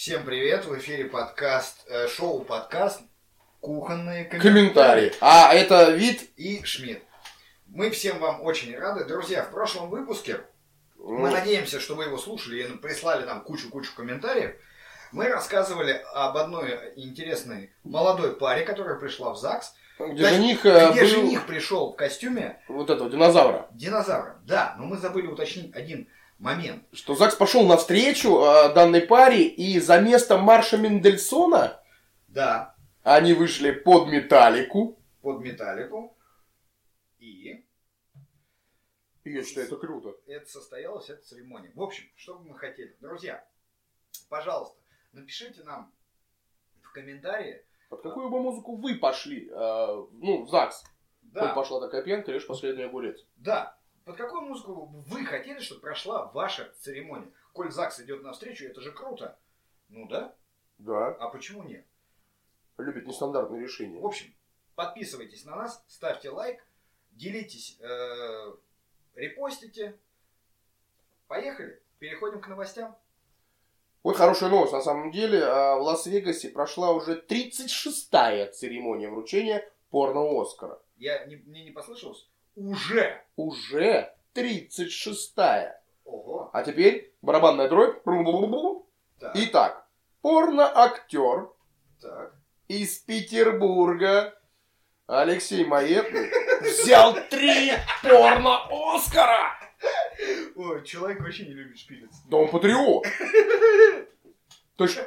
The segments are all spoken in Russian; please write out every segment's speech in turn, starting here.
Всем привет, в эфире подкаст, шоу-подкаст «Кухонные комментарии». А это Вит и Шмидт. Мы всем вам очень рады. Друзья, в прошлом выпуске, мы надеемся, что вы его слушали и прислали нам кучу комментариев. Мы рассказывали об одной интересной молодой паре, которая пришла в ЗАГС. Где жених пришел в костюме вот этого динозавра. Да, но мы забыли уточнить один момент. Что ЗАГС пошел навстречу данной паре, и за место Марша Мендельсона они вышли под Металлику. И я считаю, это круто. Это состоялась эта церемония. В общем, что бы мы хотели. Друзья, пожалуйста, напишите нам в комментарии. Под какую бы музыку вы пошли? В ЗАГС. Да. Пошла такая пьянка, лишь последний огурец. Да. Под какую музыку вы хотели, чтобы прошла ваша церемония? Коль ЗАГС идет навстречу, это же круто. Ну да? Да. А почему нет? Любит нестандартные решения. В общем, подписывайтесь на нас, ставьте лайк, делитесь, репостите. Поехали. Переходим к новостям. Вот хорошая новость. На самом деле, в Лас-Вегасе прошла уже 36-я церемония вручения порно-Оскара. Мне не послышалось? Уже 36-я. Ого. А теперь барабанная дробь. Так. Итак, порно-актер Так. из Петербурга Алексей Маетный взял 3 порно-Оскара. Ой, человек вообще не любит шпилиться. Да он патриот. То есть,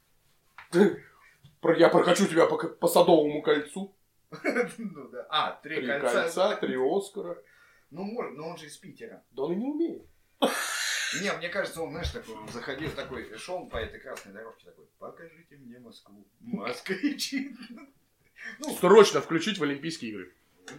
я прокачу тебя по Садовому кольцу. Ну да. 3 кольца, 3 Оскара. Ну, может, но он же из Питера. Да он и не умеет. Не, мне кажется, он, знаешь, такой, заходил такой, шел по этой красной дорожке, такой, покажите мне Москву, москвичи. Срочно включить в Олимпийские игры.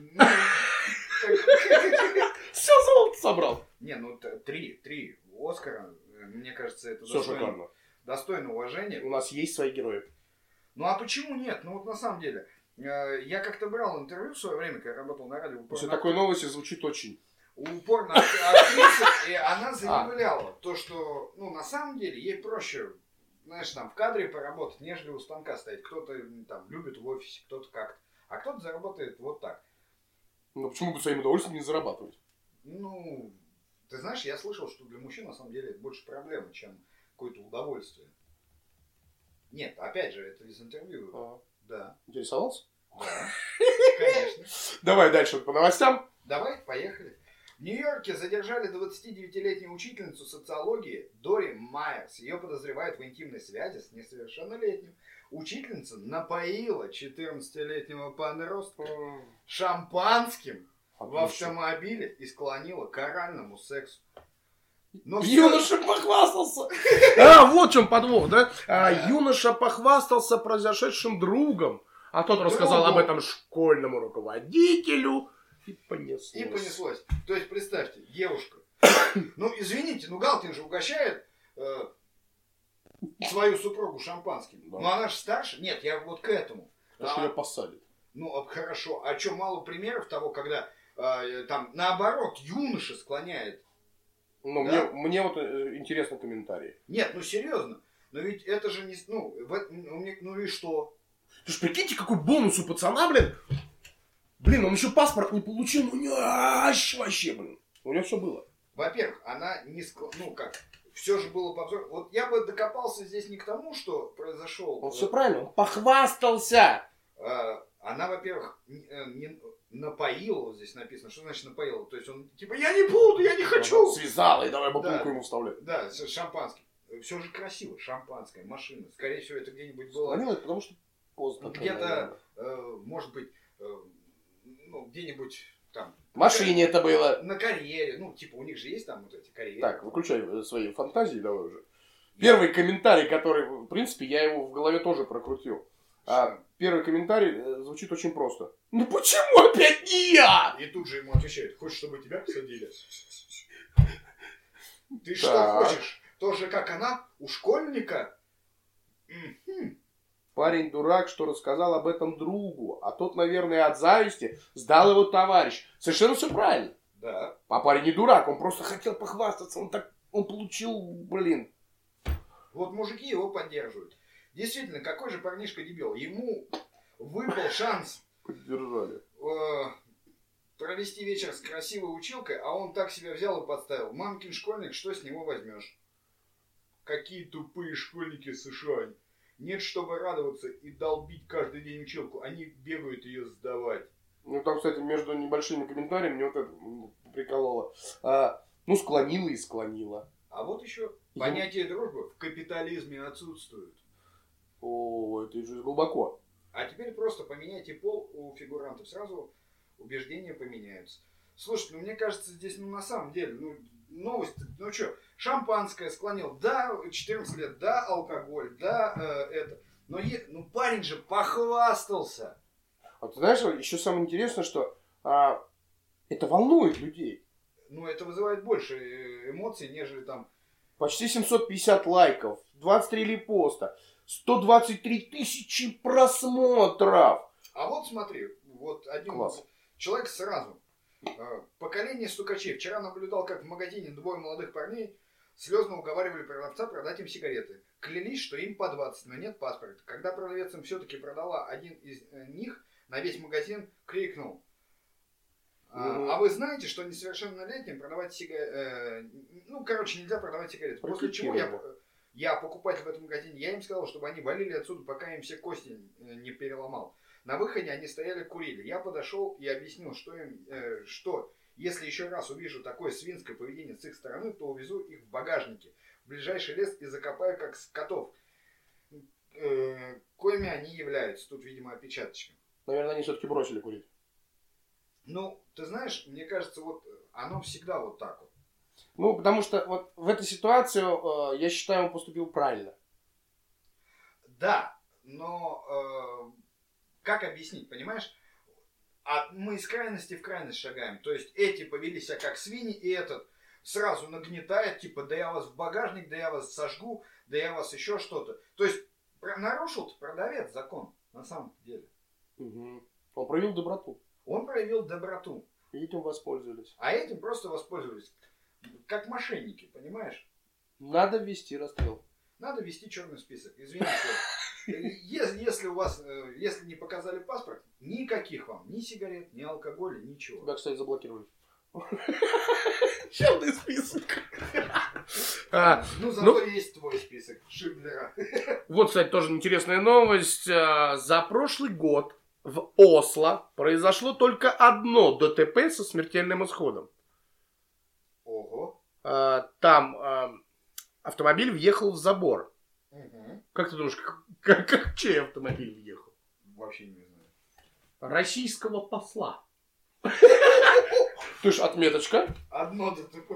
Все золото собрал. Не, 3 Оскара, мне кажется, это все шикарно. Достойно уважения. У нас есть свои герои. Ну а почему нет? Ну вот на самом деле, я как-то брал интервью в свое время, когда работал на радио. После такой новости звучит очень. Упорно актриса, и она заявляла то, что, на самом деле, ей проще, знаешь, там в кадре поработать, нежели у станка стоять. Кто-то там любит в офисе, кто-то как-то, а кто-то заработает вот так. Ну почему бы своим удовольствием не зарабатывать? Ну, ты знаешь, я слышал, что для мужчин на самом деле это больше проблема, чем какое-то удовольствие. Нет, опять же, это из интервью. Да. Интересовался? Да, конечно. Давай дальше по новостям. Давай, поехали. В Нью-Йорке задержали 29-летнюю учительницу социологии Дори Майерс. Ее подозревают в интимной связи с несовершеннолетним. Учительница напоила 14-летнего подростка шампанским в автомобиле и склонила к оральному сексу. Юноша похвастался. Вот в чем подвох, да? Юноша похвастался произошедшим другом, а тот рассказал об этом школьному руководителю. И понеслось. То есть, представьте, девушка. Извините, Галкин же угощает свою супругу шампанским. Да. Но она же старше. Нет, я вот к этому. Что ее посадят. Хорошо. А что, мало примеров того, когда там наоборот юноша склоняет. Да? Мне вот интересный комментарий. Нет, серьезно. Но ведь это же не... и что? Ты ж прикиньте, какой бонус у пацана, блин. Блин, он еще паспорт не получил, у него вообще, блин. У него все было. Во-первых, она не все же было повзор. Вот я бы докопался здесь не к тому, что произошел. Он все правильно, он похвастался. Она, во-первых, не напоила, вот здесь написано. Что значит напоила? То есть он типа, я не буду, я не хочу. Связала и давай бабулку ему вставлять. Да, с шампанским. Все же красиво, шампанское, машина. Скорее всего, это где-нибудь было. Потому что поздно. Где-то, может быть, где-нибудь там. В машине это было. На карьере. У них же есть там вот эти карьеры. Так, выключай свои фантазии, давай уже. Первый комментарий, который, в принципе, я его в голове тоже прокрутил. Первый комментарий звучит очень просто. Почему опять не я? И тут же ему отвечают, хочешь, чтобы тебя посадили? Ты что хочешь? Тоже как она? У школьника? Парень дурак, что рассказал об этом другу. А тот, наверное, от зависти сдал его товарищ. Совершенно все правильно. Да. А парень не дурак, он просто хотел похвастаться. Он получил, Вот мужики его поддерживают. Действительно, какой же парнишка дебил. Ему выпал шанс провести вечер с красивой училкой, а он так себя взял и подставил. Мамкин школьник, что с него возьмешь? Какие тупые школьники США. Нет, чтобы радоваться и долбить каждый день училку. Они бегают ее сдавать. Ну, там, кстати, между небольшими комментариями мне вот это прикололо. Склонила и склонила. А вот еще понятие дружбы в капитализме отсутствует. О, это уже глубоко. А теперь просто поменяйте пол у фигурантов. Сразу убеждения поменяются. Слушайте, мне кажется, здесь на самом деле, новость, шампанское склонил, да, 14 лет, да, алкоголь, да, это. Но парень же похвастался. А ты знаешь, еще самое интересное, что это волнует людей. Это вызывает больше эмоций, нежели там... Почти 750 лайков, 23 репоста, 123 тысячи просмотров. А вот смотри, вот один Класс. Человек сразу. Поколение стукачей. Вчера наблюдал, как в магазине двое молодых парней слезно уговаривали продавца продать им сигареты. Клялись, что им по 20, но нет паспорта. Когда продавец им все-таки продала, один из них на весь магазин крикнул: а вы знаете, что несовершеннолетним продавать сигареты... нельзя продавать сигареты. После чего я покупатель в этом магазине, я им сказал, чтобы они валили отсюда, пока им все кости не переломал. На выходе они стояли, курили. Я подошел и объяснил, что если еще раз увижу такое свинское поведение с их стороны, то увезу их в багажнике в ближайший лес и закопаю как скотов, коими они являются. Тут, видимо, опечаточка. Наверное, они все-таки бросили курить. Ты знаешь, мне кажется, вот оно всегда вот так вот. Потому что вот в этой ситуации, я считаю, он поступил правильно. Да, но как объяснить, понимаешь? А мы из крайности в крайность шагаем. То есть эти повели себя как свиньи, и этот сразу нагнетает, типа, да я вас в багажник, да я вас сожгу, да я вас еще что-то. То есть нарушил продавец закон, на самом деле. Угу. Он проявил доброту. Он проявил доброту. И этим воспользовались. А этим просто воспользовались. Как мошенники, понимаешь? Надо ввести расстрел. Надо ввести черный список. Извините. Если у вас, если не показали паспорт, никаких вам ни сигарет, ни алкоголя, ничего. Тебя, кстати, заблокировали. Черный список. Зато есть твой список Шиблера. Вот, кстати, тоже интересная новость. За прошлый год в Осло произошло только одно ДТП со смертельным исходом. Ого. Там автомобиль въехал в забор. Угу. Как ты думаешь, как чей автомобиль въехал? Вообще не знаю. Российского посла. То есть отметочка. Одно ДТП.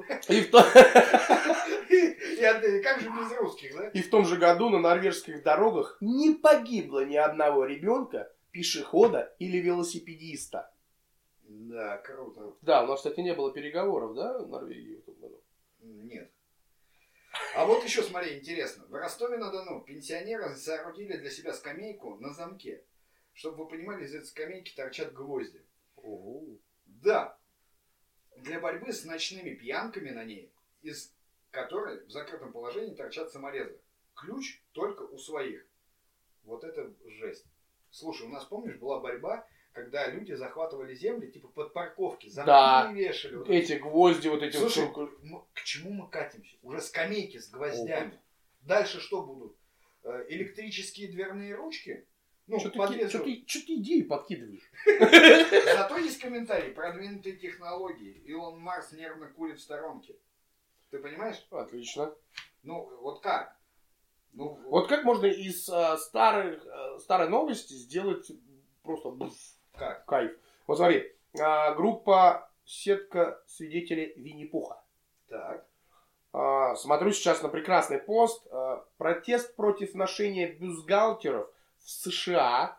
Как же без русских, да? И в том же году на норвежских дорогах не погибло ни одного ребенка, пешехода или велосипедиста. Да, круто. Да, у нас, кстати, не было переговоров, да, в Норвегии в том году? Нет. А вот еще, смотри, интересно. В Ростове-на-Дону пенсионеры соорудили для себя скамейку на замке. Чтобы вы понимали, из этой скамейки торчат гвозди. Ого. Да. Для борьбы с ночными пьянками на ней, из которой в закрытом положении торчат саморезы. Ключ только у своих. Вот это жесть. Слушай, у нас, помнишь, была борьба, когда люди захватывали земли, типа под парковки, замки вешали. Вот эти гвозди, вот эти... Слушай, к чему мы катимся? Уже скамейки с гвоздями. Дальше что будут? Электрические дверные ручки? Что ты идеи подкидываешь? Зато есть комментарий. Продвинутые технологии. Илон Марс нервно курит в сторонке. Ты понимаешь? Отлично. Вот как? Вот как можно из старой новости сделать просто как? Кайф. Вот смотри. Группа «Сетка свидетелей Винни-Пуха». Так. Смотрю сейчас на прекрасный пост. Протест против ношения бюстгальтеров в США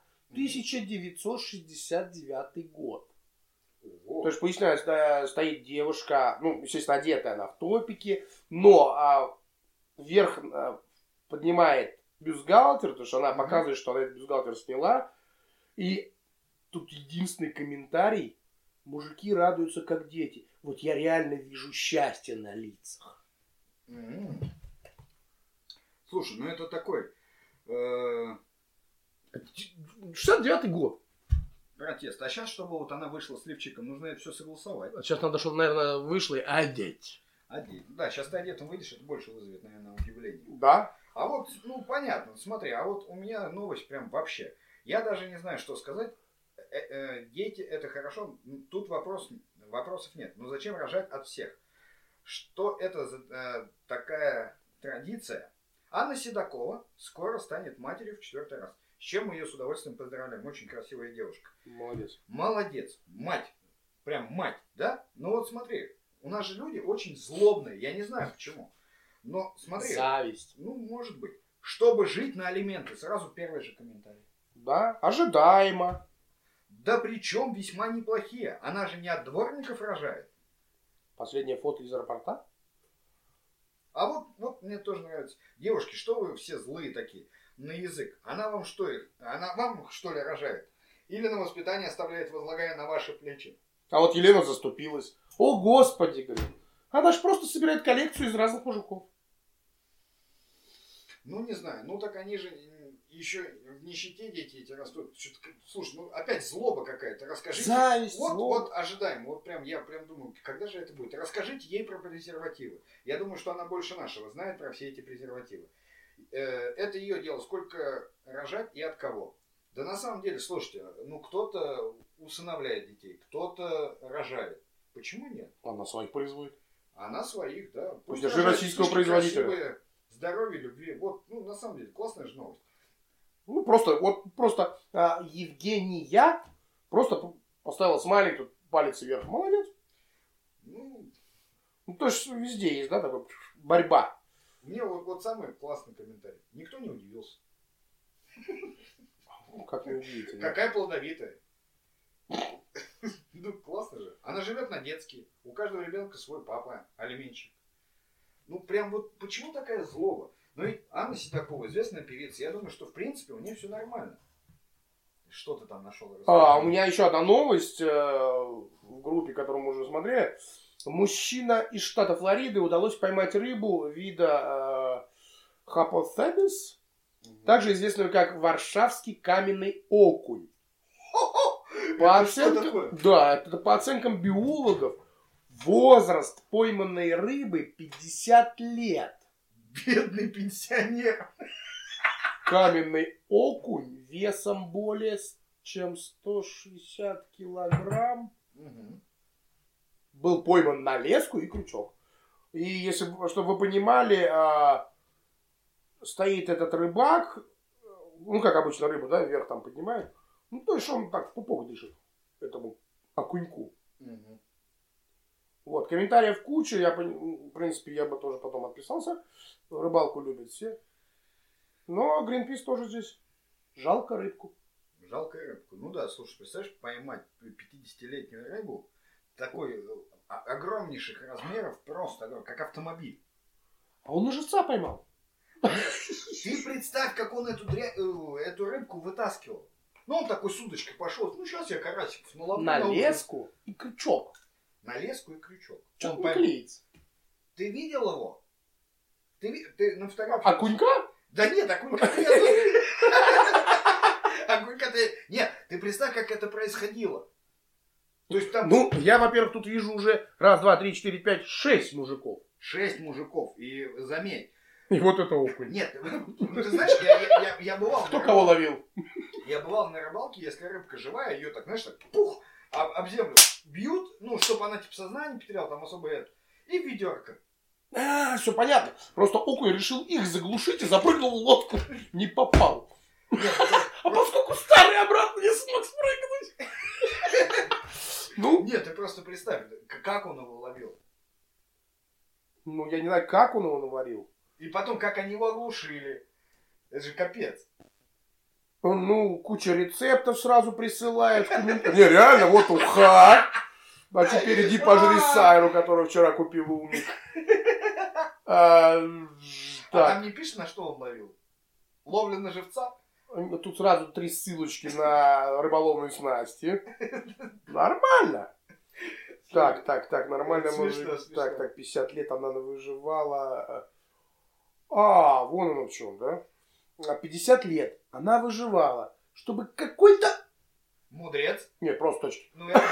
1969 год. То есть, поясняю, стоит девушка, естественно, одетая она в топике, но вверх поднимает бюстгальтер, потому что она показывает, что она этот бюстгальтер сняла. И тут единственный комментарий: мужики радуются как дети. Вот я реально вижу счастье на лицах. Слушай, ну это такой... 69-й год. Протест. А сейчас, чтобы вот она вышла с лифчиком, нужно это все согласовать. Сейчас надо, чтобы, наверное, вышла и одеть. Да, сейчас ты одетым выйдешь, это больше вызовет, наверное, удивление. Да? А вот, ну, понятно, смотри, а вот у меня новость прям вообще. Я даже не знаю, что сказать. Дети, это хорошо, тут вопросов нет. Но зачем рожать от всех? Что это за такая традиция? Анна Седокова скоро станет матерью в 4-й раз. С чем мы ее с удовольствием поздравляем. Очень красивая девушка. Молодец. Молодец. Мать. Прям мать, да? Ну вот смотри, у нас же люди очень злобные. Я не знаю почему. Но смотри. Зависть. Ну, может быть. Чтобы жить на алименты. Сразу первый же комментарий. Да, ожидаемо. Да причем весьма неплохие. Она же не от дворников рожает. Последнее фото из аэропорта? А вот мне тоже нравится. Девушки, что вы все злые такие на язык? Она вам что ли рожает? Или на воспитание оставляет, возлагая на ваши плечи? А вот Елена заступилась. О, Господи, говорит. Она же просто собирает коллекцию из разных мужиков. Ну, не знаю. Ну, так они же еще в нищете дети эти растут. Слушай, ну, опять злоба какая-то. Расскажите. Зависть, вот ожидаем. Вот прям, я прям думаю, когда же это будет? Расскажите ей про презервативы. Я думаю, что она больше нашего знает про все эти презервативы. Это ее дело. Сколько рожать и от кого. Да на самом деле, слушайте, ну, кто-то усыновляет детей, кто-то рожает. Почему нет? Она своих производит. Она своих, да. Пусть даже российского производителя. Красивые, здоровья, любви. Вот, ну, на самом деле, классная же новость. Ну, просто Евгения просто поставила смайлик, тут палец вверх. Молодец. Ну, то есть везде есть, да, такая борьба. Мне вот самый классный комментарий. Никто не удивился. Как не удивительно. Какая плодовитая. Ну, классно же. Она живет на детские. У каждого ребенка свой папа, алименщик. Ну, прям вот почему такая злоба? Ну, ведь Анна Седокова, известная певица. Я думаю, что, в принципе, у нее все нормально. Что ты там нашел? У меня еще одна новость в группе, которую мы уже смотрели. Мужчина из штата Флориды удалось поймать рыбу вида Хапоцебис, также известную как варшавский каменный окунь. По оценкам биологов, возраст пойманной рыбы 50 лет. Бедный пенсионер. Каменный окунь весом более чем 160 килограмм был пойман на леску и крючок. И если, чтобы вы понимали, стоит этот рыбак, ну как обычно рыбу, да, вверх там поднимает. Ну то есть он так в пупок дышит этому окуньку. Вот, комментариев куча, в принципе, я бы тоже потом отписался. Рыбалку любят все. Но Greenpeace тоже здесь. Жалко рыбку. Жалко рыбку. Ну да, слушай, представляешь, поймать 50-летнюю рыбу, такой огромнейших размеров, просто как автомобиль. А он уже живца поймал. Ты представь, как он эту рыбку вытаскивал. Ну, он такой с удочкой пошел. Ну, сейчас я карасиков наловлю. На леску и крючок. На леску и крючок. Что он клеится? Ты видел его? Ты на фотографии... Окунька? Да нет, окунька... Окунька... Нет, ты представь, как это происходило. То есть там... Ну, я, во-первых, тут вижу уже 1, 2, 3, 4, 5, 6 мужиков. 6 мужиков. И заметь. И вот это окунь. Нет, ну ты знаешь, я бывал... Кто кого ловил? Я бывал на рыбалке, если рыбка живая, ее так, знаешь, так пух, об землю бьют, ну, чтобы она типа сознание потеряла, там особо это. И ведерко. Все понятно. Просто окунь решил их заглушить и запрыгнул в лодку. Не попал. Нет, а поскольку старый обратно не смог спрыгнуть. Ну? Нет, ты просто представь, как он его ловил. Ну, я не знаю, как он его наварил. И потом, как они его оглушили. Это же капец. Ну, куча рецептов сразу присылает. Не, реально, вот уха. А теперь иди пожри сайру, которую вчера купил умник. Там не пишет, на что он ловил? Ловля на живца? Тут сразу 3 ссылочки на рыболовные снасти. Нормально. Так, нормально. Смешно. Так, 50 лет она выживала. А, вон оно в чем, да? 50 лет она выживала, чтобы какой-то... Мудрец. Нет, просто точки. Ну, это...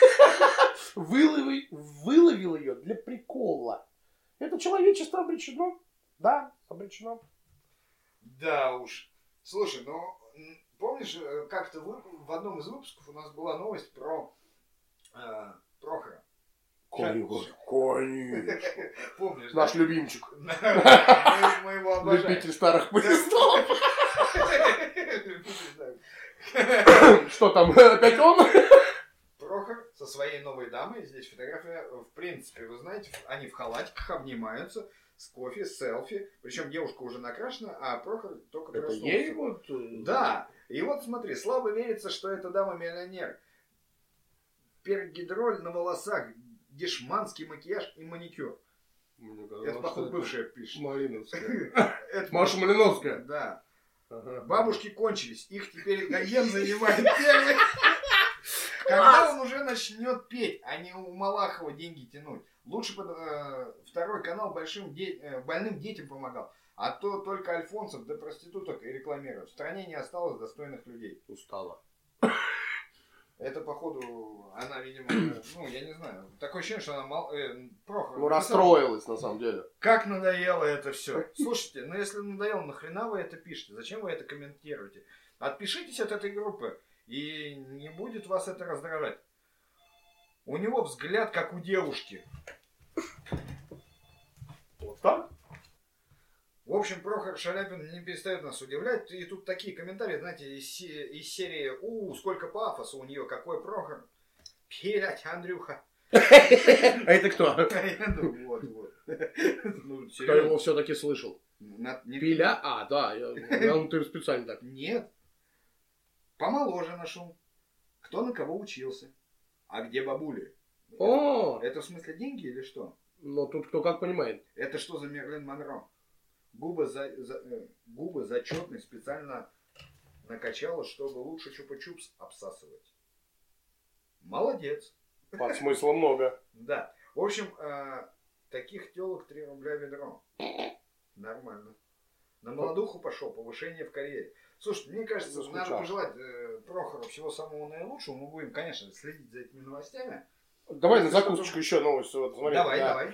Выловил ее для прикола. Это человечество обречено. Да, обречено. Да уж. Слушай, ну, помнишь, как-то в одном из выпусков у нас была новость про Прохора? Конечно. Помнишь, наш любимчик. Мы его обожаем. Любитель старых поездов. Что там, опять он? Прохор со своей новой дамой, здесь фотография, в принципе, вы знаете, они в халатиках обнимаются, с кофе, с селфи, причем девушка уже накрашена, а Прохор только Это проснулся. ей вот? Да, и вот смотри, слабо верится, что эта дама миллионер. Пергидроль на волосах, дешманский макияж и маникюр. Это, походу, бывшая пишет. Малиновская. Маша Малиновская. Да. Бабушки кончились, их теперь Гаен занимает первый. Когда он уже начнет петь, а не у Малахова деньги тянуть. Лучше второй канал больным детям помогал. А то только альфонсов да проституток и рекламируют. В стране не осталось достойных людей. Устала. Это, походу, она, видимо, ну, я не знаю. Такое ощущение, что она Прохор. Ну, расстроилась, на самом деле. Как надоело это все. Слушайте, ну если надоело, нахрена вы это пишете? Зачем вы это комментируете? Отпишитесь от этой группы, и не будет вас это раздражать. У него взгляд, как у девушки. Вот так? В общем, Прохор Шаляпин не перестает нас удивлять. И тут такие комментарии, знаете, из серии сколько пафоса у нее, какой Прохор. Пилять, Андрюха. А это кто? Вот. Кто его все-таки слышал? Пиля? А, да, ты специально так. Нет. Помоложе нашел. Кто на кого учился. А где бабули? О! Это в смысле деньги или что? Ну, тут кто как понимает. Это что за Мерлин Монро? Губы зачетный специально накачала, чтобы лучше чупа-чупс обсасывать. Молодец. Под смыслом много. Да. В общем, таких телок 3 рубля ведро. Нормально. На молодуху пошел, повышение в карьере. Слушай, мне кажется, надо пожелать Прохору всего самого наилучшего. Мы будем, конечно, следить за этими новостями. Давай на закусочку еще новость. Вот, смотри, давай.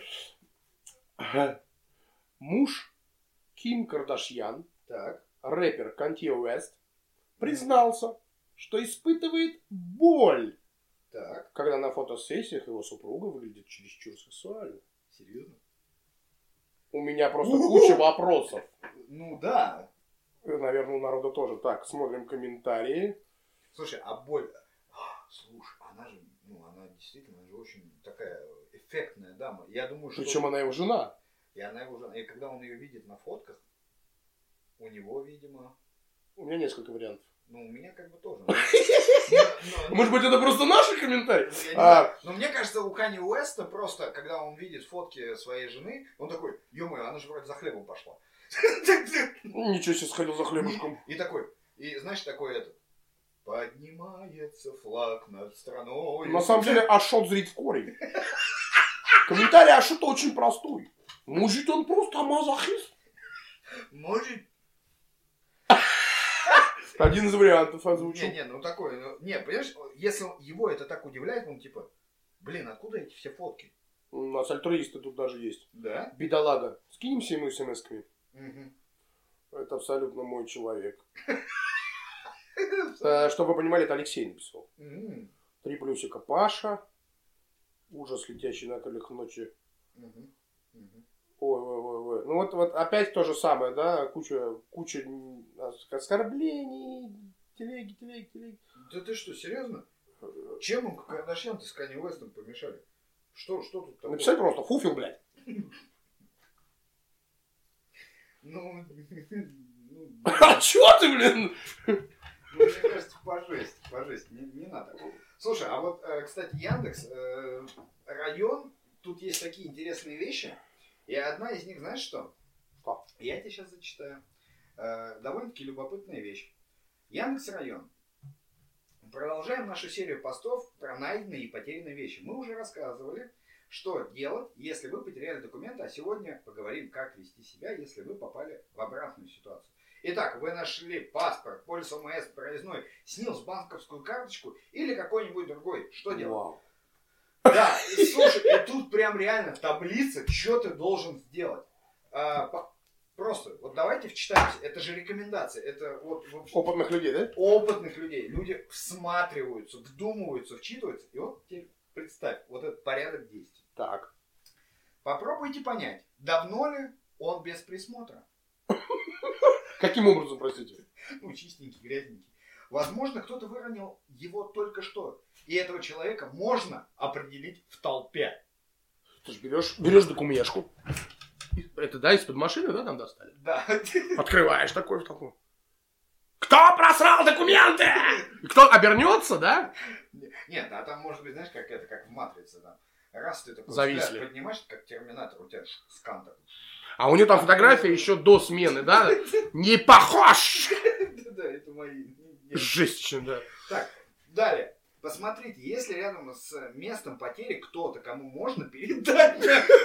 Муж Ким Кардашьян, Так. рэпер Канье Уэст, признался, что испытывает боль, так. когда на фотосессиях его супруга выглядит чересчур сексуально. Серьезно? У меня просто куча вопросов. Ну да. Наверное, у народа тоже. Так, смотрим комментарии. Слушай, а боль... Слушай, она же, она действительно же очень такая эффектная дама. Я думаю, что... Причем она его жена. И она его жена. И когда он ее видит на фотках, у него, видимо... У меня несколько вариантов. Ну, у меня как бы тоже. Может быть, это просто наши комментарии? Но мне кажется, у Канье Уэста просто, когда он видит фотки своей жены, он такой, ё-моё, она же вроде за хлебом пошла. Ничего себе, сходил за хлебушком. И такой, и знаешь, такой этот, поднимается флаг над страной. На самом деле, Ашот зрит в корень. Комментарий Ашота очень простой. Может, он просто мазохист? Может. Один из вариантов озвучил. Такой, понимаешь, если его это так удивляет, он типа, блин, откуда эти все фотки? У нас альтруисты тут даже есть. Да? Бедолага. Скинемся ему смс-ками. Угу. Это абсолютно мой человек. Чтобы вы понимали, это Алексей написал. 3 плюсика Паша. Ужас, летящий на крыльях ночи. Ой. Ну вот опять то же самое, да? Куча оскорблений. Телеги. Да ты что, серьезно? Чем он Кардашьян-то с Канье Уэстом помешали? Что тут такое? Написать просто фуфел, блядь. А чё ты, блин? Мне кажется, пожесть. Не надо. Слушай, а вот, кстати, Яндекс, район, тут есть такие интересные вещи. И одна из них, знаешь что? Что? Я тебе сейчас зачитаю. Довольно-таки любопытная вещь. Яндекс район. Продолжаем нашу серию постов про найденные и потерянные вещи. Мы уже рассказывали, Что делать, если вы потеряли документы, а сегодня поговорим, как вести себя, если вы попали в обратную ситуацию. Итак, вы нашли паспорт, полис ОМС, проездной, снилс банковскую карточку или какой-нибудь другой. Что делать? Вау. Да, и слушай, и тут прям реально таблица, что ты должен сделать. Просто, вот давайте вчитаемся, это же рекомендация, это вот... Опытных людей, да? Опытных людей. Люди всматриваются, вдумываются, вчитываются. И вот теперь представь, вот этот порядок действий. Так. Попробуйте понять, давно ли он без присмотра. Каким образом, простите? Ну, чистенький, грязненький. Возможно, кто-то выронил его только что. И этого человека можно определить в толпе. Ты же берешь докумешку. Это, да, из-под машины, да, там достали? Да. Открываешь такой в толпу. Кто просрал документы? И кто обернется, да? Нет, а там может быть, знаешь, как это, как в «Матрице», там. Раз ты такой зависли. Поднимаешь, как терминатор, у тебя скан такой. А у нее там фотография еще до смены, да? Не похож! Да, это мои. Жесть, да. Так, далее. Посмотрите, если рядом с местом потери кто-то, кому можно передать.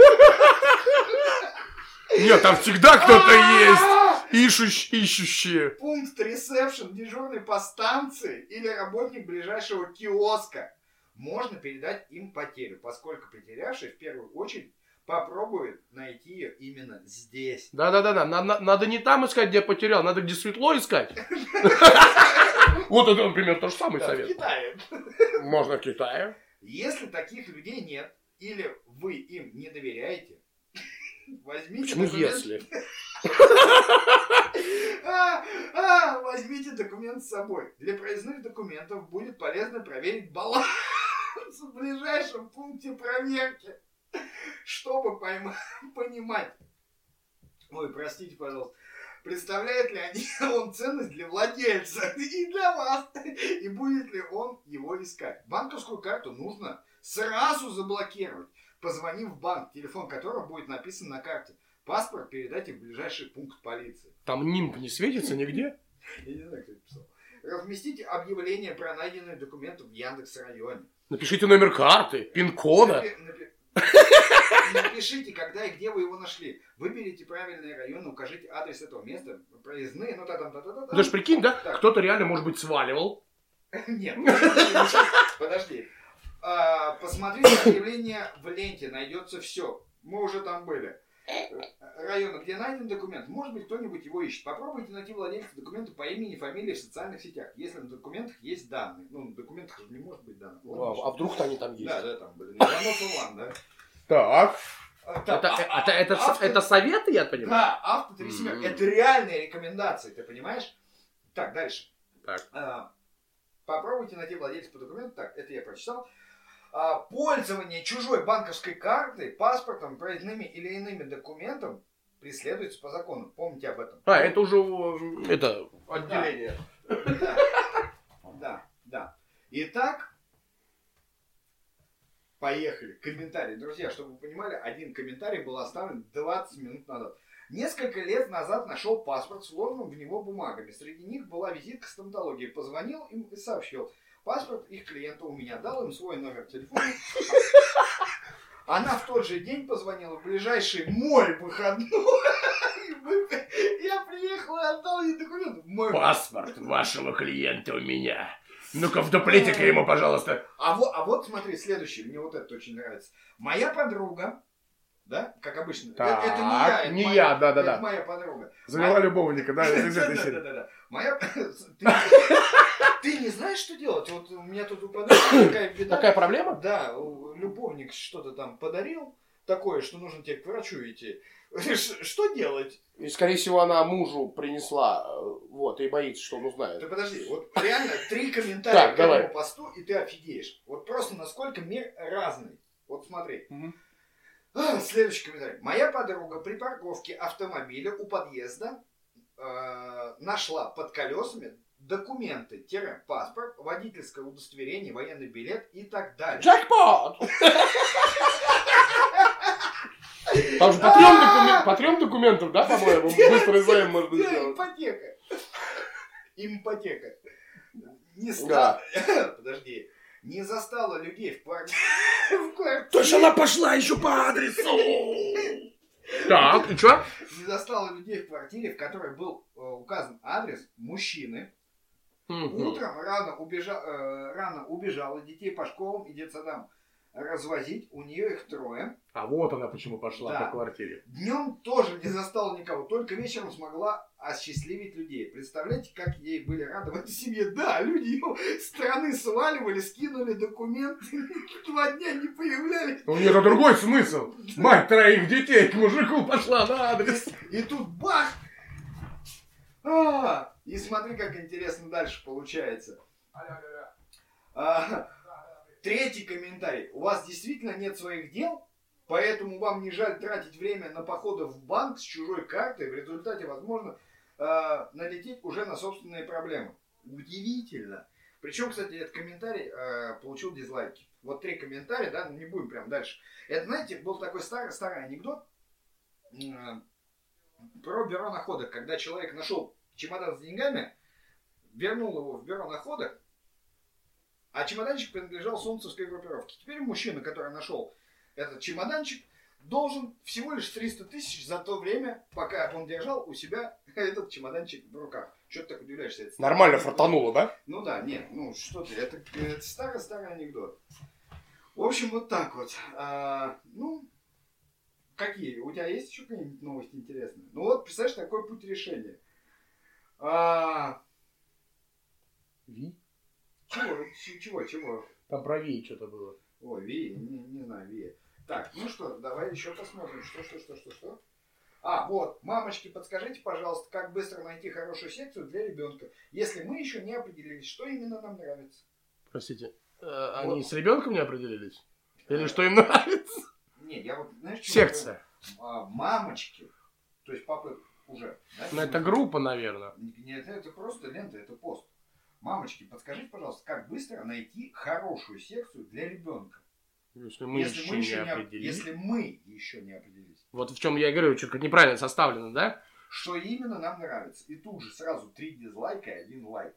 Нет, там всегда кто-то есть. Ищущие. Пункт ресепшн, дежурный по станции или работник ближайшего киоска. Можно передать им потерю, поскольку потерявший в первую очередь попробует найти ее именно здесь. Да. Надо не там искать, где потерял, надо где светло искать. Вот это, например, тот же самый совет. В Китае. Можно в Китае. Если таких людей нет, или вы им не доверяете, возьмите Почему документ. если? Возьмите документ с собой. Для проездных документов будет полезно проверить баланс в ближайшем пункте проверки, чтобы понимать. Ой, простите, пожалуйста. Представляет ли он ценность для владельца и для вас? И будет ли он его искать? Банковскую карту нужно сразу заблокировать, позвонив в банк, телефон которого будет написан на карте. Паспорт передайте в ближайший пункт полиции. Там нимб не светится нигде? Я не знаю, кто это писал. Разместите объявление про найденные документы в Яндекс.Районе. Напишите номер карты, пин-кода. Напишите, когда и где вы его нашли. Выберите правильные районы, укажите адрес этого места, проездные, ну та-та-та-та-та. Ты же прикинь, да? Кто-то реально, может быть, сваливал. Нет, подожди. Посмотрите объявление в ленте, найдется все. Мы уже там были. Районы, где найден документ, может быть, кто-нибудь его ищет. Попробуйте найти владельца документа по имени, фамилии в социальных сетях, если на документах есть данные. Ну, на документах же не может быть данных. А вдруг-то они там есть? Да, там были. Иванов Иван, да. Так. Это советы, я понимаю? Да, автотрясение. Это реальные рекомендации, ты понимаешь? Так, дальше. Так. Попробуйте найти владельца по документу. Так, это я прочитал. Пользование чужой банковской картой, паспортом, проездными или иными документами преследуется по закону. Помните об этом. Это уже отделение. Да. Итак, поехали. Комментарий. Друзья, чтобы вы понимали, один комментарий был оставлен 20 минут назад. Несколько лет назад нашел паспорт, сложенным в него бумагами. Среди них была визитка стоматологии. Позвонил им и сообщил. Паспорт их клиента у меня. Дал им свой номер телефона. Она в тот же день позвонила в ближайший мой выходной. Я приехал и отдал ей документы. Паспорт вашего клиента у меня. Ну-ка, вдуплите-ка ему, пожалуйста. А вот смотри, следующий. Мне вот это очень нравится. Моя подруга, да, как обычно. Так, это не я, да. Это моя подруга. Завела любовника, да, из этой серии. Да. Моя... Ты не знаешь, что делать? Вот у меня тут у подруги такая беда. Такая проблема? Да, любовник что-то там подарил, такое, что нужно тебе к врачу идти. Что делать? И, скорее всего, она мужу принесла, и боится, что он узнает. Ты подожди, вот реально 3 комментария к этому посту, и ты офигеешь. Вот просто насколько мир разный. Вот смотри. Следующий комментарий. Моя подруга при парковке автомобиля у подъезда нашла под колесами документы, паспорт, водительское удостоверение, военный билет и так далее. Джекпот! Там же по 3 документам, да, по-моему, быстрый займ можно сделать. Ипотека. Не странно. Подожди. не застала людей в квартире. То есть она пошла еще по адресу. Так, и что? Не застала людей в квартире, в которой был указан адрес мужчины. Утром рано убежала, детей по школам и детсадам развозить, у нее их 3. А вот она почему пошла по квартире. Днем тоже не застала никого, только вечером смогла осчастливить людей. Представляете, как ей были рады в этой семье? Да, люди ее с страны сваливали, скинули документы, 2 дня не появлялись. У нее другой смысл. Мать 3 детей к мужику пошла на адрес. И тут бах! И смотри, как интересно дальше получается. 3-й комментарий. У вас действительно нет своих дел, поэтому вам не жаль тратить время на походы в банк с чужой картой. В результате, возможно, налететь уже на собственные проблемы. Удивительно. Причем, кстати, этот комментарий получил дизлайки. Вот 3 комментария, да, не будем прям дальше. Это, знаете, был такой старый анекдот про бюро находок. Когда человек нашел чемодан с деньгами, вернул его в бюро находок, а чемоданчик принадлежал солнцевской группировке. Теперь мужчина, который нашел этот чемоданчик, должен всего лишь 300 тысяч за то время, пока он держал у себя этот чемоданчик в руках. Что ты так удивляешься? Это нормально фартануло, да? Ну да, нет, ну что ты, это старый анекдот. В общем, вот так вот. Какие? У тебя есть еще какие-нибудь новости интересные? Ну вот, представляешь, такой путь решения. Ви? Чего? Там про Ви что-то было. Ой, Ви, не знаю, Ви. Так, ну что, давай еще посмотрим. Что? Вот, мамочки, подскажите, пожалуйста, как быстро найти хорошую секцию для ребенка, если мы еще не определились, что именно нам нравится. Простите, они с ребенком не определились? Или что им нравится? Не, я вот, знаешь, секция. Мамочки, то есть папы уже. Да? Ну, это группа, наверное. Нет, это просто лента, это пост. Мамочки, подскажите, пожалуйста, как быстро найти хорошую секцию для ребенка? Если мы еще не определились. Вот в чем я говорю, что-то неправильно составлено, да? Что именно нам нравится. И тут же сразу 3 дизлайка и 1 лайк.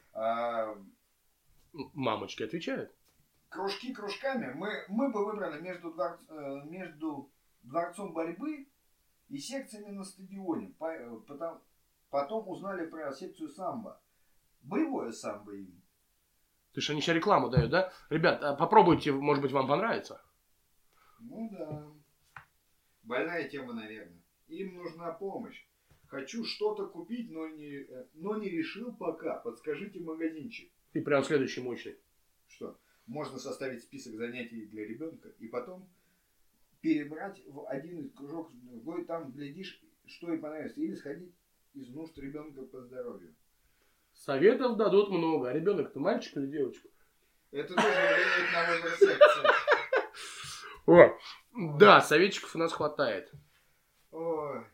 Мамочки отвечают. Кружки кружками. Мы бы выбрали между дворцом борьбы и секциями на стадионе. Потом узнали про секцию самбо. Боевое самбо им. Ты что, они сейчас рекламу дают, да? Ребят, попробуйте, может быть, вам понравится. Ну да. Больная тема, наверное. Им нужна помощь. Хочу что-то купить, но не решил пока. Подскажите магазинчик. И прям следующий мощный. Что? Можно составить список занятий для ребенка и потом перебрать в один из кружок, другой, там глядишь, что и понравится. Или сходить из нужд ребенка по здоровью. Советов дадут много. А ребенок-то мальчик или девочка? Это тоже влияет на выбор секции. О, да, советчиков у нас хватает. Ой.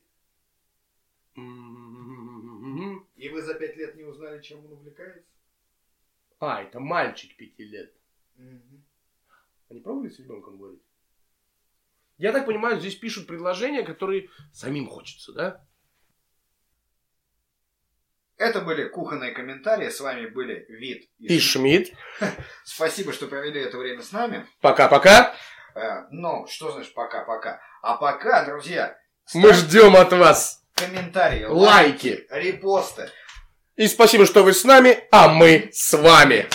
И вы за 5 лет не узнали, чем он увлекается? Это мальчик 5 лет. Они пробовали с ребенком говорить? Я так понимаю, здесь пишут предложения, которые самим хочется, да? Это были кухонные комментарии. С вами были Вит и Шмидт. Спасибо, что провели это время с нами. Пока-пока. Ну, что значит пока-пока? А пока, друзья, мы ждем от вас комментарии, лайки, репосты. И спасибо, что вы с нами, а мы с вами.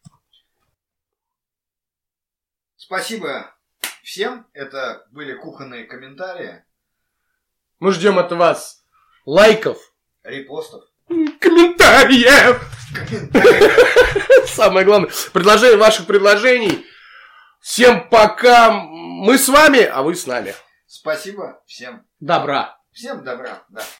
Спасибо всем. Это были кухонные комментарии. Мы ждем от вас лайков, репостов, комментариев. Самое главное, ваших предложений. Всем пока. Мы с вами, а вы с нами. Спасибо всем. Добра. Всем добра, да.